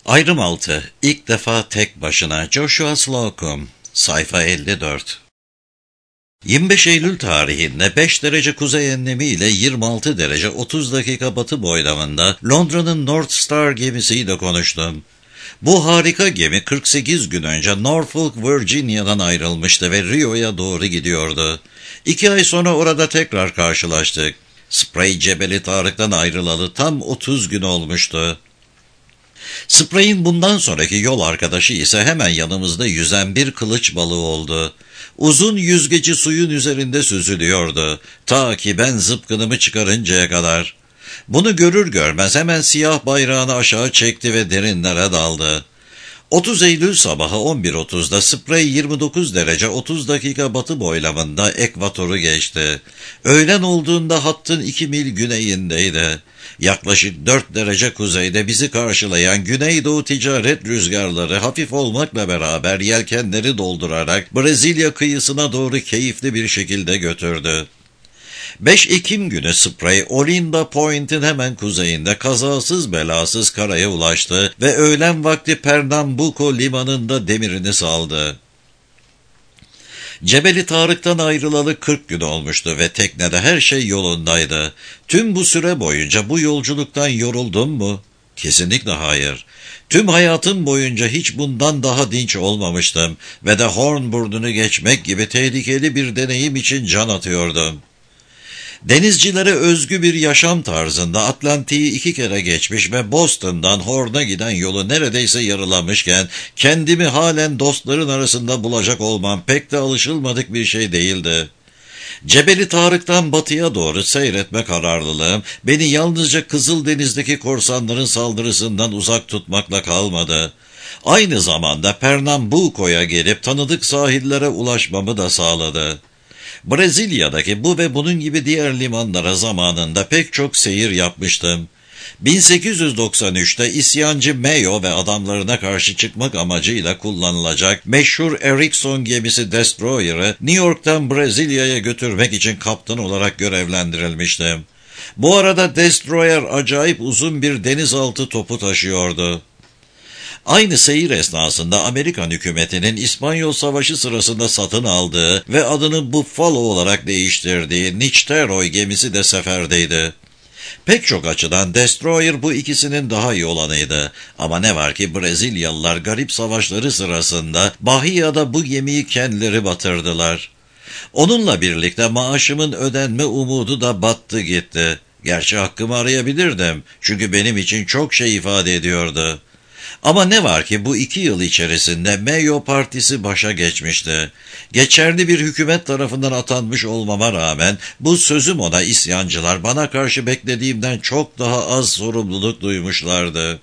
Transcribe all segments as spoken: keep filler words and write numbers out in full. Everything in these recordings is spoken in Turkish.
Ayrım altı. İlk defa tek başına. Joshua Slocum. Sayfa elli dört. yirmi beş Eylül tarihinde beş derece kuzey enlemi ile yirmi altı derece otuz dakika batı boylamında Londra'nın North Star gemisiyle konuştum. Bu harika gemi kırk sekiz gün önce Norfolk, Virginia'dan ayrılmıştı ve Rio'ya doğru gidiyordu. İki ay sonra orada tekrar karşılaştık. Spray Cebeli Tarık'tan ayrılalı tam otuz gün olmuştu. Spray'in bundan sonraki yol arkadaşı ise hemen yanımızda yüzen bir kılıç balığı oldu. Uzun yüzgeci suyun üzerinde süzülüyordu, ta ki ben zıpkınımı çıkarıncaya kadar. Bunu görür görmez hemen siyah bayrağını aşağı çekti ve derinlere daldı. otuz Eylül sabahı on bir otuzda Spray yirmi dokuz derece otuz dakika batı boylamında ekvatoru geçti. Öğlen olduğunda hattın iki mil güneyindeydi. Yaklaşık dört derece kuzeyde bizi karşılayan Güneydoğu ticaret rüzgarları hafif olmakla beraber yelkenleri doldurarak Brezilya kıyısına doğru keyifli bir şekilde götürdü. beş Ekim günü Spray, Olinda Point'in hemen kuzeyinde kazasız belasız karaya ulaştı ve öğlen vakti Pernambuco limanında demirini saldı. Cebeli Tarık'tan ayrılalı kırk gün olmuştu ve teknede her şey yolundaydı. Tüm bu süre boyunca bu yolculuktan yoruldum mu? Kesinlikle hayır. Tüm hayatım boyunca hiç bundan daha dinç olmamıştım ve de Horn burnunu geçmek gibi tehlikeli bir deneyim için can atıyordum. Denizcilere özgü bir yaşam tarzında Atlantik'i iki kere geçmiş ve Boston'dan Horn'a giden yolu neredeyse yarılamışken kendimi halen dostların arasında bulacak olmam pek de alışılmadık bir şey değildi. Cebeli Tarık'tan batıya doğru seyretme kararlılığım beni yalnızca Kızıldeniz'deki korsanların saldırısından uzak tutmakla kalmadı. Aynı zamanda Pernambuco'ya gelip tanıdık sahillere ulaşmamı da sağladı. Brezilya'daki bu ve bunun gibi diğer limanlara zamanında pek çok seyir yapmıştım. bin sekiz yüz doksan üçte isyancı Mayo ve adamlarına karşı çıkmak amacıyla kullanılacak meşhur Erickson gemisi Destroyer'ı New York'tan Brezilya'ya götürmek için kaptan olarak görevlendirilmiştim. Bu arada Destroyer acayip uzun bir denizaltı topu taşıyordu. Aynı seyir esnasında Amerikan hükümetinin İspanyol Savaşı sırasında satın aldığı ve adını Buffalo olarak değiştirdiği Nichteroy gemisi de seferdeydi. Pek çok açıdan Destroyer bu ikisinin daha iyi olanıydı. Ama ne var ki Brezilyalılar garip savaşları sırasında Bahia'da bu gemiyi kendileri batırdılar. Onunla birlikte maaşımın ödenme umudu da battı gitti. Gerçi hakkımı arayabilirdim, çünkü benim için çok şey ifade ediyordu. Ama ne var ki bu iki yıl içerisinde Mayo Partisi başa geçmişti. Geçerli bir hükümet tarafından atanmış olmama rağmen bu sözüm ona isyancılar bana karşı beklediğimden çok daha az sorumluluk duymuşlardı.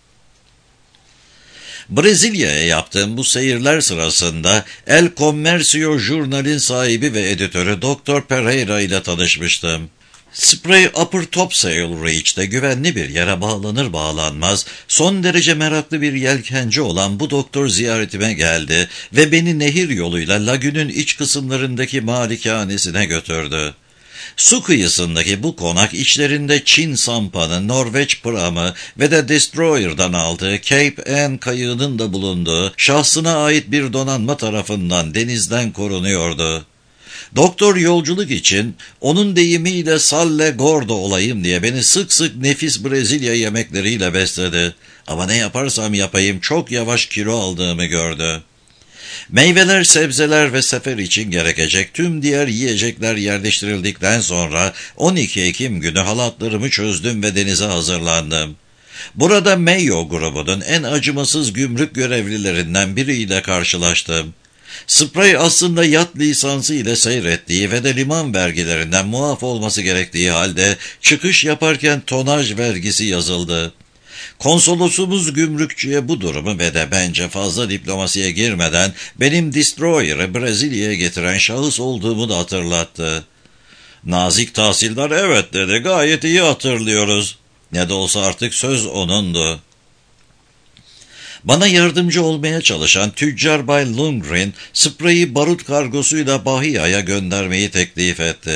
Brezilya'ya yaptığım bu seyirler sırasında El Comercio Journal'in sahibi ve editörü Doktor Pereira ile tanışmıştım. Spray Upper Topsail Reach'te güvenli bir yere bağlanır bağlanmaz son derece meraklı bir yelkenci olan bu doktor ziyaretime geldi ve beni nehir yoluyla lagünün iç kısımlarındaki malikanesine götürdü. Su kıyısındaki bu konak içlerinde Çin sampanı, Norveç pramı ve de Destroyer'dan aldığı Cape Ann kayığının da bulunduğu şahsına ait bir donanma tarafından denizden korunuyordu. Doktor yolculuk için onun deyimiyle salle gordo olayım diye beni sık sık nefis Brezilya yemekleriyle besledi. Ama ne yaparsam yapayım çok yavaş kilo aldığımı gördü. Meyveler, sebzeler ve sefer için gerekecek tüm diğer yiyecekler yerleştirildikten sonra on iki Ekim günü halatlarımı çözdüm ve denize hazırlandım. Burada Mayo grubunun en acımasız gümrük görevlilerinden biriyle karşılaştım. Spray aslında yat lisansı ile seyrettiği ve de liman vergilerinden muaf olması gerektiği halde çıkış yaparken tonaj vergisi yazıldı. Konsolosumuz gümrükçüye bu durumu ve de bence fazla diplomasiye girmeden benim Destroyer'ı Brezilya'ya getiren şahıs olduğumu da hatırlattı. Nazik tahsildar evet dedi, gayet iyi hatırlıyoruz. Ne de olsa artık söz onundu. Bana yardımcı olmaya çalışan tüccar Bay Lundgren, Spray'i barut kargosuyla Bahia'ya göndermeyi teklif etti.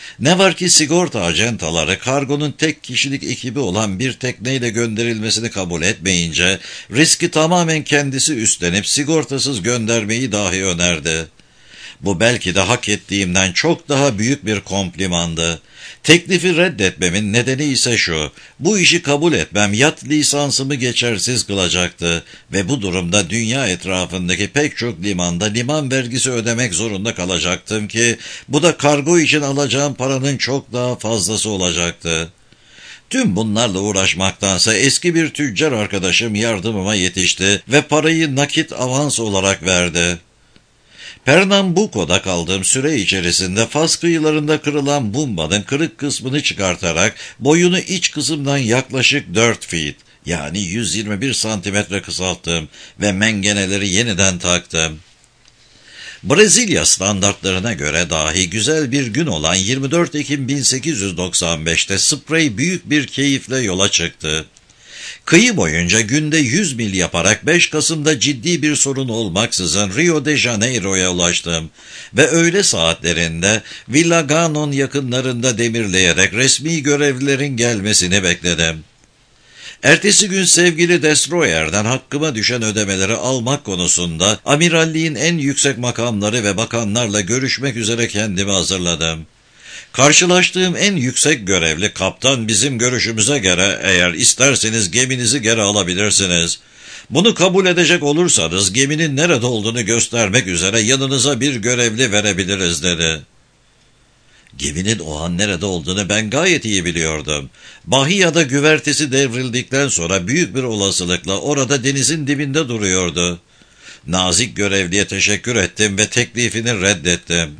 Ne var ki sigorta acentaları kargonun tek kişilik ekibi olan bir tekneyle gönderilmesini kabul etmeyince riski tamamen kendisi üstlenip sigortasız göndermeyi dahi önerdi. Bu belki de hak ettiğimden çok daha büyük bir komplimandı. Teklifi reddetmemin nedeni ise şu: bu işi kabul etmem yat lisansımı geçersiz kılacaktı ve bu durumda dünya etrafındaki pek çok limanda liman vergisi ödemek zorunda kalacaktım ki bu da kargo için alacağım paranın çok daha fazlası olacaktı. Tüm bunlarla uğraşmaktansa eski bir tüccar arkadaşım yardımıma yetişti ve parayı nakit avans olarak verdi. Pernambuco'da kaldığım süre içerisinde Fas kıyılarında kırılan bumbanın kırık kısmını çıkartarak boyunu iç kısımdan yaklaşık dört feet yani yüz yirmi bir santimetre kısalttım ve mengeneleri yeniden taktım. Brezilya standartlarına göre dahi güzel bir gün olan yirmi dört Ekim bin sekiz yüz doksan beş'te Spray büyük bir keyifle yola çıktı. Kıyı boyunca günde yüz mil yaparak beş Kasım'da ciddi bir sorun olmaksızın Rio de Janeiro'ya ulaştım ve öğle saatlerinde Villaganon yakınlarında demirleyerek resmi görevlilerin gelmesini bekledim. Ertesi gün sevgili Destroyer'den hakkıma düşen ödemeleri almak konusunda amiralliğin en yüksek makamları ve bakanlarla görüşmek üzere kendimi hazırladım. Karşılaştığım en yüksek görevli kaptan bizim görüşümüze göre eğer isterseniz geminizi geri alabilirsiniz. Bunu kabul edecek olursanız geminin nerede olduğunu göstermek üzere yanınıza bir görevli verebiliriz dedi. Geminin o an nerede olduğunu ben gayet iyi biliyordum. Bahiya'da güvertesi devrildikten sonra büyük bir olasılıkla orada denizin dibinde duruyordu. Nazik görevliye teşekkür ettim ve teklifini reddettim.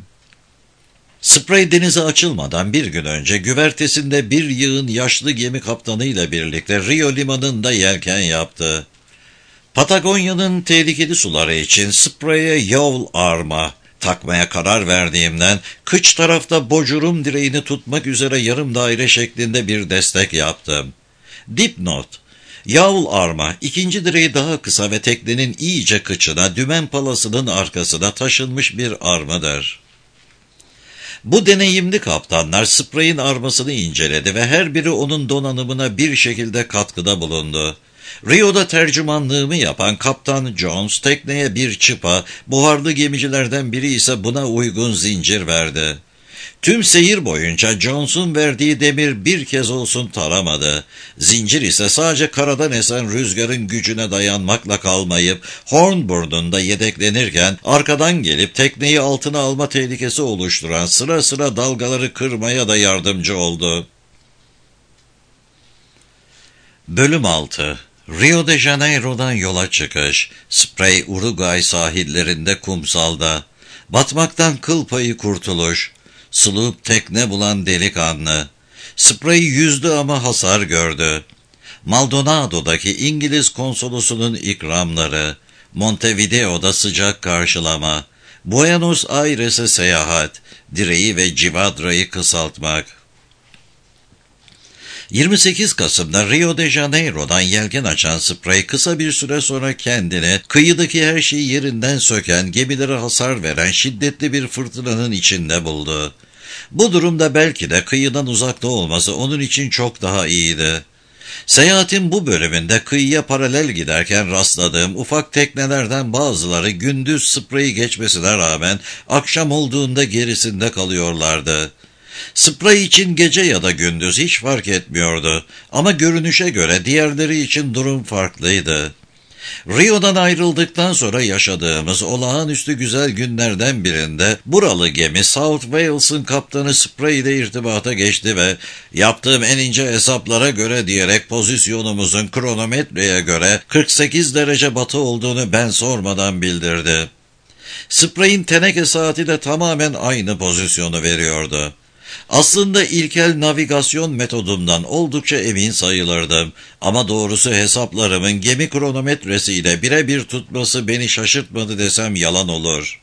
Spray denize açılmadan bir gün önce güvertesinde bir yığın yaşlı gemi kaptanıyla birlikte Rio limanında yelken yaptı. Patagonya'nın tehlikeli suları için Spray'e yawl arma takmaya karar verdiğimden kıç tarafta bocurum direğini tutmak üzere yarım daire şeklinde bir destek yaptım. Dipnot: yawl arma ikinci direği daha kısa ve teknenin iyice kıçına, dümen palasının arkasına taşınmış bir armadır. Bu deneyimli kaptanlar Spray'in armasını inceledi ve her biri onun donanımına bir şekilde katkıda bulundu. Rio'da tercümanlığımı yapan Kaptan Jones tekneye bir çıpa, buharlı gemicilerden biri ise buna uygun zincir verdi. Tüm seyir boyunca Jones'un verdiği demir bir kez olsun taramadı. Zincir ise sadece karadan esen rüzgarın gücüne dayanmakla kalmayıp Horn burnunda yedeklenirken arkadan gelip tekneyi altına alma tehlikesi oluşturan sıra sıra dalgaları kırmaya da yardımcı oldu. Bölüm altı. Rio de Janeiro'dan yola çıkış. Spray, Uruguay sahillerinde kumsalda. Batmaktan kıl payı kurtuluş. Sloop tekne bulan delikanlı. Spray yüzdü ama hasar gördü. Maldonado'daki İngiliz konsolosunun ikramları. Montevideo'da sıcak karşılama. Buenos Aires'e seyahat. Direği ve civadrayı kısaltmak. yirmi sekiz Kasım'da Rio de Janeiro'dan yelken açan Spray kısa bir süre sonra kendini kıyıdaki her şeyi yerinden söken, gemilere hasar veren şiddetli bir fırtınanın içinde buldu. Bu durumda belki de kıyıdan uzakta olması onun için çok daha iyiydi. Seyahatin bu bölümünde kıyıya paralel giderken rastladığım ufak teknelerden bazıları gündüz Spray'i geçmesine rağmen akşam olduğunda gerisinde kalıyorlardı. Spray için gece ya da gündüz hiç fark etmiyordu ama görünüşe göre diğerleri için durum farklıydı. Rio'dan ayrıldıktan sonra yaşadığımız olağanüstü güzel günlerden birinde buralı gemi South Wales'ın kaptanı Spray ile irtibata geçti ve yaptığım en ince hesaplara göre diyerek pozisyonumuzun kronometreye göre kırk sekiz derece batı olduğunu ben sormadan bildirdi. Spray'in teneke saati de tamamen aynı pozisyonu veriyordu. Aslında ilkel navigasyon metodumdan oldukça emin sayılırdım ama doğrusu hesaplarımın gemi kronometresiyle birebir tutması beni şaşırtmadı desem yalan olur.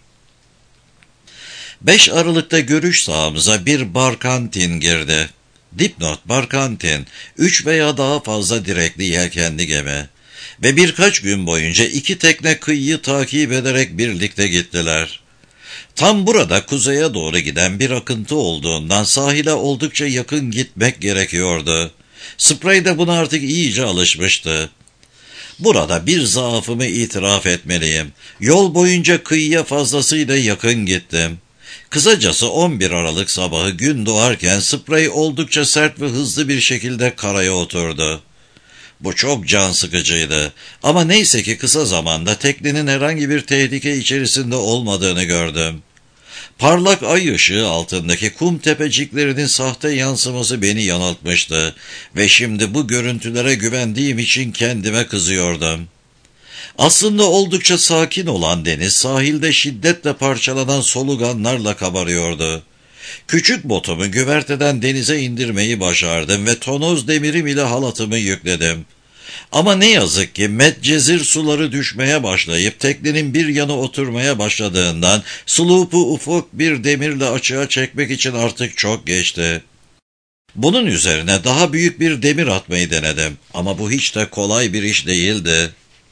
beş Aralık'ta görüş sahamıza bir barkantin girdi. Dipnot: barkantin, üç veya daha fazla direkli yelkenli gemi ve birkaç gün boyunca iki tekne kıyıyı takip ederek birlikte gittiler. Tam burada kuzeye doğru giden bir akıntı olduğundan sahile oldukça yakın gitmek gerekiyordu. Sprey de buna artık iyice alışmıştı. Burada bir zaafımı itiraf etmeliyim. Yol boyunca kıyıya fazlasıyla yakın gittim. Kısacası on bir Aralık sabahı gün doğarken Sprey oldukça sert ve hızlı bir şekilde karaya oturdu. Bu çok can sıkıcıydı ama neyse ki kısa zamanda teknenin herhangi bir tehlike içerisinde olmadığını gördüm. Parlak ay ışığı altındaki kum tepeciklerinin sahte yansıması beni yanıltmıştı ve şimdi bu görüntülere güvendiğim için kendime kızıyordum. Aslında oldukça sakin olan deniz sahilde şiddetle parçalanan soluganlarla kabarıyordu. Küçük botumu güverteden denize indirmeyi başardım ve tonoz demirim ile halatımı yükledim. Ama ne yazık ki Medcezir suları düşmeye başlayıp teknenin bir yanı oturmaya başladığından sloop'u ufak bir demirle açığa çekmek için artık çok geçti. Bunun üzerine daha büyük bir demir atmayı denedim ama bu hiç de kolay bir iş değildi.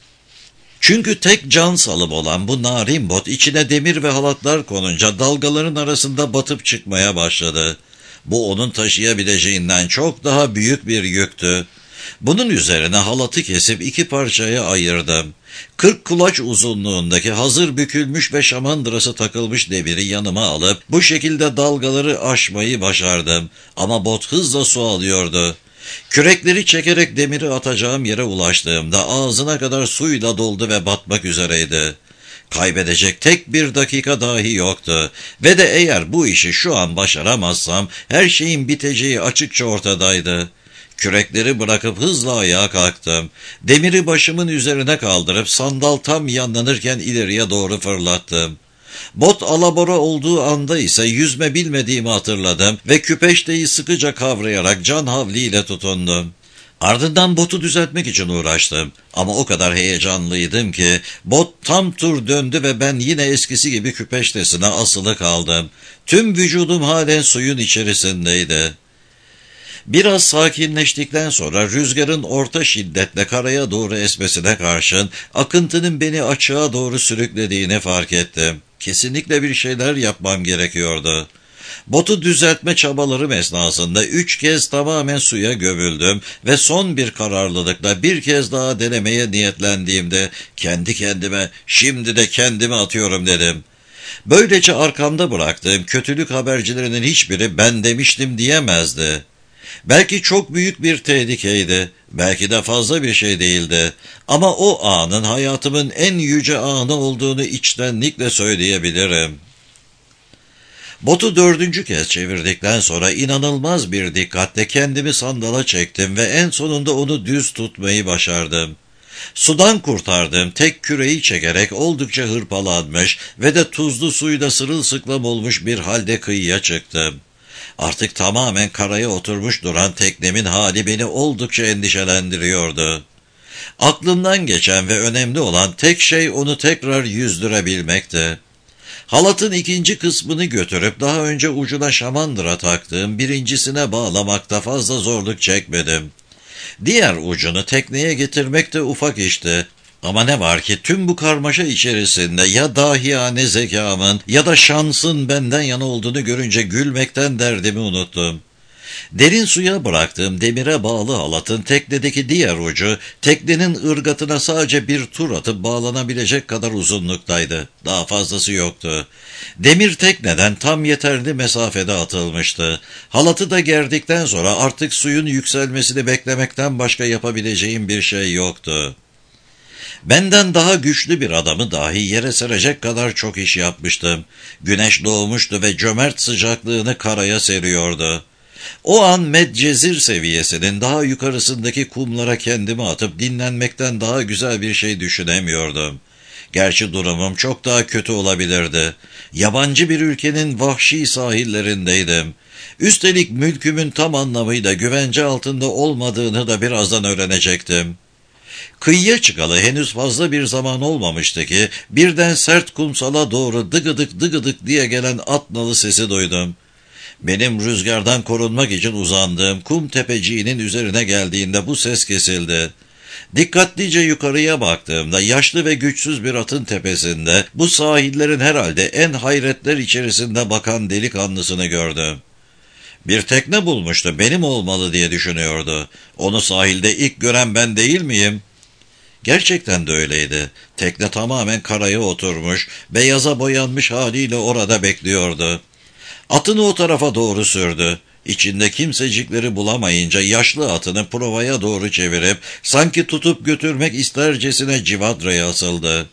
Çünkü tek can salım olan bu narin bot içine demir ve halatlar konunca dalgaların arasında batıp çıkmaya başladı. Bu onun taşıyabileceğinden çok daha büyük bir yüktü. Bunun üzerine halatı kesip iki parçaya ayırdım. Kırk kulaç uzunluğundaki hazır bükülmüş ve şamandırası takılmış demiri yanıma alıp bu şekilde dalgaları aşmayı başardım. Ama bot hızla su alıyordu. Kürekleri çekerek demiri atacağım yere ulaştığımda ağzına kadar suyla doldu ve batmak üzereydi. Kaybedecek tek bir dakika dahi yoktu ve de eğer bu işi şu an başaramazsam her şeyin biteceği açıkça ortadaydı. Kürekleri bırakıp hızla ayağa kalktım. Demiri başımın üzerine kaldırıp sandal tam yanlanırken ileriye doğru fırlattım. Bot alabora olduğu anda ise yüzme bilmediğimi hatırladım ve küpeşteyi sıkıca kavrayarak can havliyle tutundum. Ardından botu düzeltmek için uğraştım ama o kadar heyecanlıydım ki bot tam tur döndü ve ben yine eskisi gibi küpeştesine asılı kaldım. Tüm vücudum halen suyun içerisindeydi. Biraz sakinleştikten sonra rüzgarın orta şiddetle karaya doğru esmesine karşın akıntının beni açığa doğru sürüklediğini fark ettim. Kesinlikle bir şeyler yapmam gerekiyordu. Botu düzeltme çabalarım esnasında üç kez tamamen suya gömüldüm ve son bir kararlılıkla bir kez daha denemeye niyetlendiğimde kendi kendime şimdi de kendimi atıyorum dedim. Böylece arkamda bıraktığım kötülük habercilerinin hiçbiri ben demiştim diyemezdi. Belki çok büyük bir tehlikeydi, belki de fazla bir şey değildi. Ama o anın hayatımın en yüce anı olduğunu içtenlikle söyleyebilirim. Botu dördüncü kez çevirdikten sonra inanılmaz bir dikkatle kendimi sandala çektim ve en sonunda onu düz tutmayı başardım. Sudan kurtardığım tek küreyi çekerek oldukça hırpalanmış ve de tuzlu suyla sırılsıklam olmuş bir halde kıyıya çıktım. Artık tamamen karaya oturmuş duran teknemin hali beni oldukça endişelendiriyordu. Aklımdan geçen ve önemli olan tek şey onu tekrar yüzdürebilmekti. Halatın ikinci kısmını götürüp daha önce ucuna şamandıra taktığım birincisine bağlamakta fazla zorluk çekmedim. Diğer ucunu tekneye getirmek de ufak işti. Ama ne var ki tüm bu karmaşa içerisinde ya dahiyane zekamın ya da şansın benden yana olduğunu görünce gülmekten derdimi unuttum. Derin suya bıraktığım demire bağlı halatın teknedeki diğer ucu teknenin ırgatına sadece bir tur atıp bağlanabilecek kadar uzunluktaydı. Daha fazlası yoktu. Demir tekneden tam yeterli mesafede atılmıştı. Halatı da gerdikten sonra artık suyun yükselmesini beklemekten başka yapabileceğim bir şey yoktu. Benden daha güçlü bir adamı dahi yere serecek kadar çok iş yapmıştım. Güneş doğmuştu ve cömert sıcaklığını karaya seriyordu. O an Medcezir seviyesinin daha yukarısındaki kumlara kendimi atıp dinlenmekten daha güzel bir şey düşünemiyordum. Gerçi durumum çok daha kötü olabilirdi. Yabancı bir ülkenin vahşi sahillerindeydim. Üstelik mülkümün tam anlamıyla güvence altında olmadığını da birazdan öğrenecektim. Kıyıya çıkalı henüz fazla bir zaman olmamıştı ki birden sert kumsala doğru dıgıdık dıgıdık diye gelen at nalı sesi duydum. Benim rüzgardan korunmak için uzandığım kum tepeciğinin üzerine geldiğinde bu ses kesildi. Dikkatlice yukarıya baktığımda yaşlı ve güçsüz bir atın tepesinde bu sahillerin herhalde en hayretler içerisinde bakan delikanlısını gördüm. Bir tekne bulmuştu, benim olmalı diye düşünüyordu. Onu sahilde ilk gören ben değil miyim? Gerçekten de öyleydi. Tekne tamamen karaya oturmuş, beyaza boyanmış haliyle orada bekliyordu. Atını o tarafa doğru sürdü. İçinde kimsecikleri bulamayınca yaşlı atını provaya doğru çevirip sanki tutup götürmek istercesine Civadra'ya asıldı.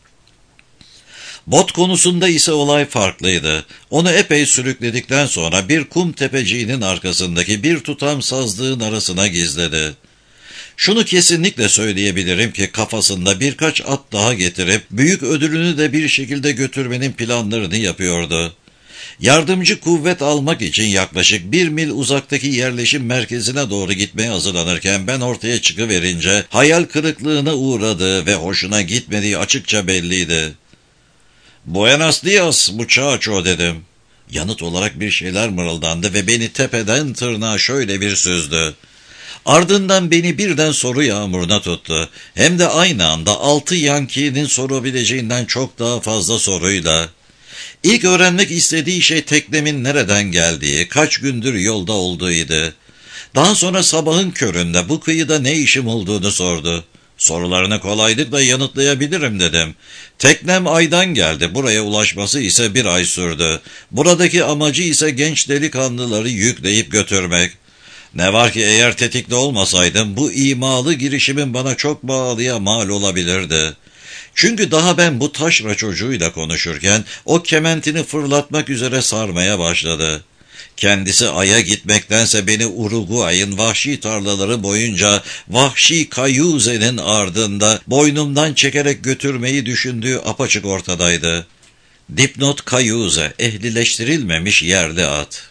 Bot konusunda ise olay farklıydı. Onu epey sürükledikten sonra bir kum tepeciğinin arkasındaki bir tutam sazlığın arasına gizledi. Şunu kesinlikle söyleyebilirim ki kafasında birkaç at daha getirip büyük ödülünü de bir şekilde götürmenin planlarını yapıyordu. Yardımcı kuvvet almak için yaklaşık bir mil uzaktaki yerleşim merkezine doğru gitmeye hazırlanırken ben ortaya çıkıverince hayal kırıklığına uğradığı ve hoşuna gitmediği açıkça belliydi. "Buenos dias muchacho" dedim. Yanıt olarak bir şeyler mırıldandı ve beni tepeden tırnağa şöyle bir süzdü. Ardından beni birden soru yağmuruna tuttu. Hem de aynı anda altı Yankee'nin sorabileceğinden çok daha fazla soruyla. İlk öğrenmek istediği şey teknemin nereden geldiği, kaç gündür yolda olduğuydu. Daha sonra sabahın köründe bu kıyıda ne işim olduğunu sordu. Sorularını kolaylıkla yanıtlayabilirim dedim. Teknem aydan geldi, buraya ulaşması ise bir ay sürdü. Buradaki amacı ise genç delikanlıları yükleyip götürmek. Ne var ki eğer tetikte olmasaydım bu imalı girişimin bana çok pahalıya mal olabilirdi. Çünkü daha ben bu taşra çocuğuyla konuşurken o kementini fırlatmak üzere sarmaya başladı. Kendisi Ay'a gitmektense beni Uruguay'ın vahşi tarlaları boyunca vahşi Cayuse'nin ardında boynumdan çekerek götürmeyi düşündüğü apaçık ortadaydı. Dipnot Cayuse, ehlileştirilmemiş yerli at.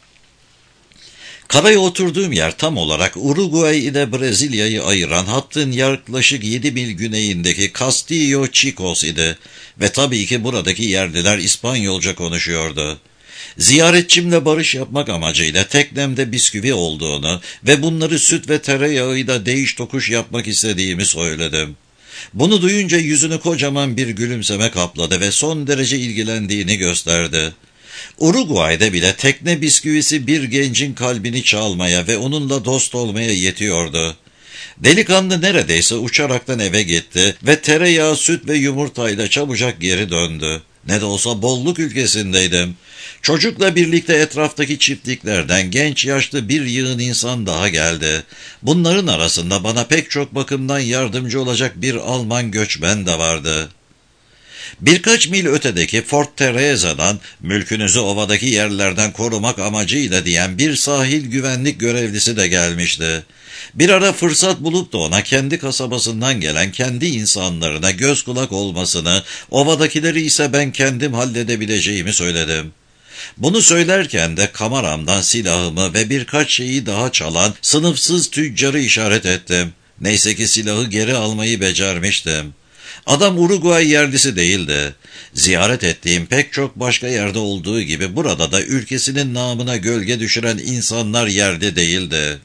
Karaya oturduğum yer tam olarak Uruguay ile Brezilya'yı ayıran hattın yaklaşık yedi mil güneyindeki Castillo Chicos idi ve tabii ki buradaki yerliler İspanyolca konuşuyordu. Ziyaretçimle barış yapmak amacıyla teknemde bisküvi olduğunu ve bunları süt ve tereyağıyla değiş tokuş yapmak istediğimi söyledim. Bunu duyunca yüzünü kocaman bir gülümseme kapladı ve son derece ilgilendiğini gösterdi. Uruguay'da bile tekne bisküvisi bir gencin kalbini çalmaya ve onunla dost olmaya yetiyordu. Delikanlı neredeyse uçaraktan eve gitti ve tereyağı, süt ve yumurtayla çabucak geri döndü. Ne de olsa bolluk ülkesindeydim. Çocukla birlikte etraftaki çiftliklerden genç yaşlı bir yığın insan daha geldi. Bunların arasında bana pek çok bakımdan yardımcı olacak bir Alman göçmen de vardı. Birkaç mil ötedeki Fort Teresa'dan mülkünüzü ovadaki yerlerden korumak amacıyla diyen bir sahil güvenlik görevlisi de gelmişti. Bir ara fırsat bulup da ona kendi kasabasından gelen kendi insanlarına göz kulak olmasını, ovadakileri ise ben kendim halledebileceğimi söyledim. Bunu söylerken de kameramdan silahımı ve birkaç şeyi daha çalan sınıfsız tüccarı işaret ettim. Neyse ki silahı geri almayı becermiştim. Adam Uruguay yerlisi değildi. Ziyaret ettiğim pek çok başka yerde olduğu gibi burada da ülkesinin namına gölge düşüren insanlar yerde değildi.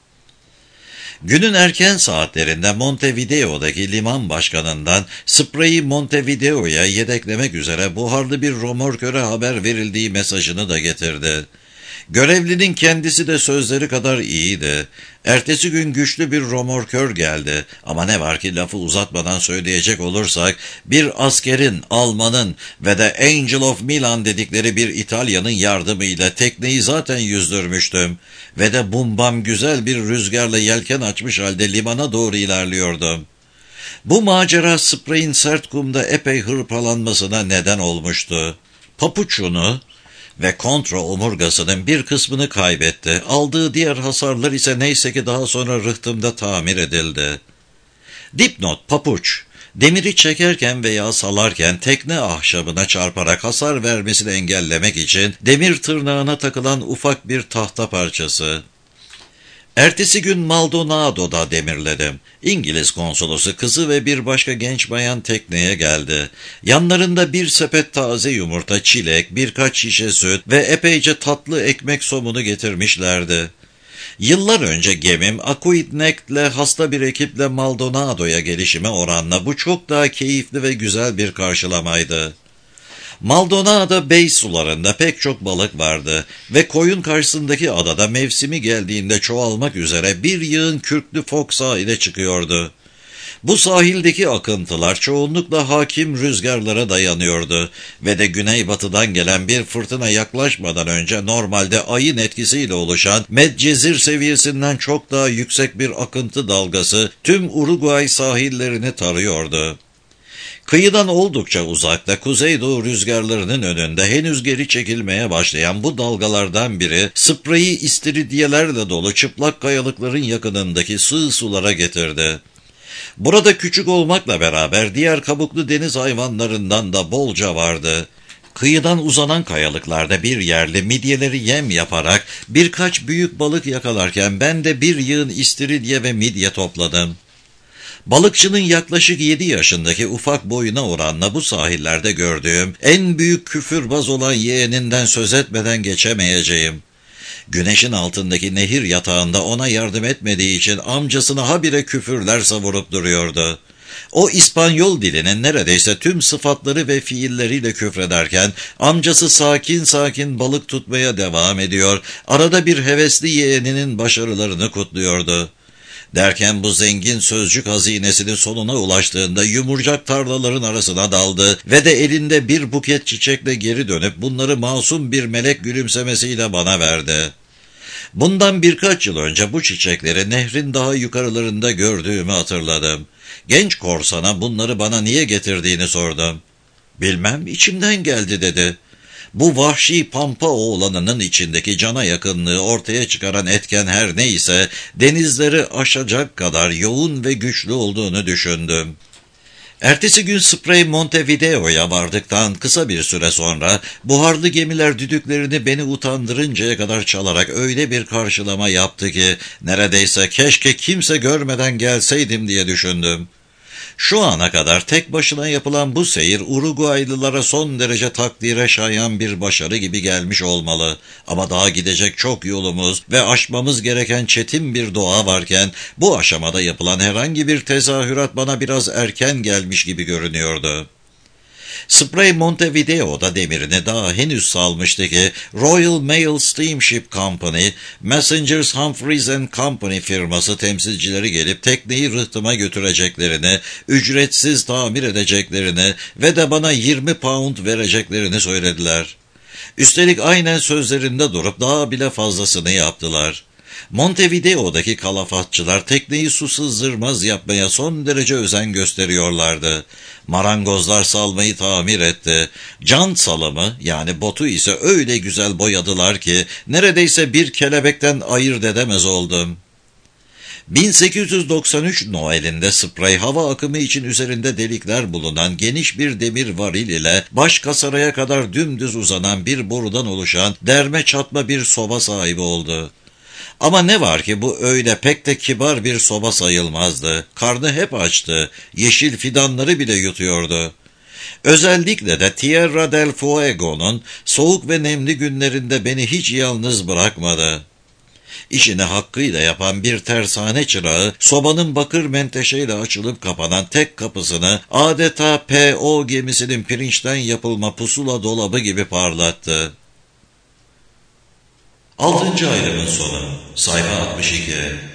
Günün erken saatlerinde Montevideo'daki liman başkanından Spray'i Montevideo'ya yedeklemek üzere buharlı bir romorköre haber verildiği mesajını da getirdi. Görevlinin kendisi de sözleri kadar iyiydi. Ertesi gün güçlü bir romorkör geldi ama ne var ki lafı uzatmadan söyleyecek olursak bir askerin, Almanın ve de Angel of Milan dedikleri bir İtalyanın yardımıyla tekneyi zaten yüzdürmüştüm ve de bumbam güzel bir rüzgarla yelken açmış halde limana doğru ilerliyordum. Bu macera Spray'in sert kumda epey hırpalanmasına neden olmuştu. Papuçunu ve kontra omurgasının bir kısmını kaybetti. Aldığı diğer hasarlar ise neyse ki daha sonra rıhtımda tamir edildi. Dipnot papuç, demiri çekerken veya salarken tekne ahşabına çarparak hasar vermesini engellemek için demir tırnağına takılan ufak bir tahta parçası. Ertesi gün Maldonado'da demirledim. İngiliz konsolosu kızı ve bir başka genç bayan tekneye geldi. Yanlarında bir sepet taze yumurta, çilek, birkaç şişe süt ve epeyce tatlı ekmek somunu getirmişlerdi. Yıllar önce gemim Aquidnect'le hasta bir ekiple Maldonado'ya gelişime oranla bu çok daha keyifli ve güzel bir karşılamaydı. Maldonado Bay sularında pek çok balık vardı ve koyun karşısındaki adada mevsimi geldiğinde çoğalmak üzere bir yığın kürklü fok sahile çıkıyordu. Bu sahildeki akıntılar çoğunlukla hakim rüzgarlara dayanıyordu ve de güneybatıdan gelen bir fırtına yaklaşmadan önce normalde ayın etkisiyle oluşan Medcezir seviyesinden çok daha yüksek bir akıntı dalgası tüm Uruguay sahillerini tarıyordu. Kıyıdan oldukça uzakta kuzeydoğu rüzgarlarının önünde henüz geri çekilmeye başlayan bu dalgalardan biri spreyi istiridyelerle dolu çıplak kayalıkların yakınındaki sığ sulara getirdi. Burada küçük olmakla beraber diğer kabuklu deniz hayvanlarından da bolca vardı. Kıyıdan uzanan kayalıklarda bir yerli midyeleri yem yaparak birkaç büyük balık yakalarken ben de bir yığın istiridye ve midye topladım. Balıkçının yaklaşık yedi yaşındaki ufak boyuna oranla bu sahillerde gördüğüm en büyük küfürbaz olan yeğeninden söz etmeden geçemeyeceğim. Güneşin altındaki nehir yatağında ona yardım etmediği için amcasına habire küfürler savurup duruyordu. O İspanyol dilinin neredeyse tüm sıfatları ve fiilleriyle küfrederken amcası sakin sakin balık tutmaya devam ediyor, arada bir hevesli yeğeninin başarılarını kutluyordu. Derken bu zengin sözcük hazinesinin sonuna ulaştığında yumurcak tarlaların arasına daldı ve de elinde bir buket çiçekle geri dönüp bunları masum bir melek gülümsemesiyle bana verdi. Bundan birkaç yıl önce bu çiçekleri nehrin daha yukarılarında gördüğümü hatırladım. Genç korsana bunları bana niye getirdiğini sordum. "Bilmem, içimden geldi" dedi. Bu vahşi pampa oğlanının içindeki cana yakınlığı ortaya çıkaran etken her neyse denizleri aşacak kadar yoğun ve güçlü olduğunu düşündüm. Ertesi gün Spray Montevideo'ya vardıktan kısa bir süre sonra buharlı gemiler düdüklerini beni utandırıncaya kadar çalarak öyle bir karşılama yaptı ki neredeyse keşke kimse görmeden gelseydim diye düşündüm. Şu ana kadar tek başına yapılan bu seyir Uruguaylılara son derece takdire şayan bir başarı gibi gelmiş olmalı. Ama daha gidecek çok yolumuz ve aşmamız gereken çetin bir doğa varken bu aşamada yapılan herhangi bir tezahürat bana biraz erken gelmiş gibi görünüyordu. Spray Montevideo'da demirini daha henüz salmıştı ki Royal Mail Steamship Company, Messengers Humphreys and Company firması temsilcileri gelip tekneyi rıhtıma götüreceklerini, ücretsiz tamir edeceklerini ve de bana yirmi pound vereceklerini söylediler. Üstelik aynen sözlerinde durup daha bile fazlasını yaptılar. Montevideo'daki kalafatçılar tekneyi su sızdırmaz yapmaya son derece özen gösteriyorlardı. Marangozlar salmayı tamir etti. Can salımı yani botu ise öyle güzel boyadılar ki neredeyse bir kelebekten ayırt edemez oldum. bin sekiz yüz doksan üç Noel'inde Spray hava akımı için üzerinde delikler bulunan geniş bir demir varil ile baş kasaraya kadar dümdüz uzanan bir borudan oluşan derme çatma bir soba sahibi oldu. Ama ne var ki bu öyle pek de kibar bir soba sayılmazdı. Karnı hep açtı, yeşil fidanları bile yutuyordu. Özellikle de Tierra del Fuego'nun soğuk ve nemli günlerinde beni hiç yalnız bırakmadı. İşini hakkıyla yapan bir tersane çırağı, sobanın bakır menteşeyle açılıp kapanan tek kapısını adeta P O gemisinin pirinçten yapılma pusula dolabı gibi parlattı. Altıncı ayrımın sonu, sayfa altmış iki.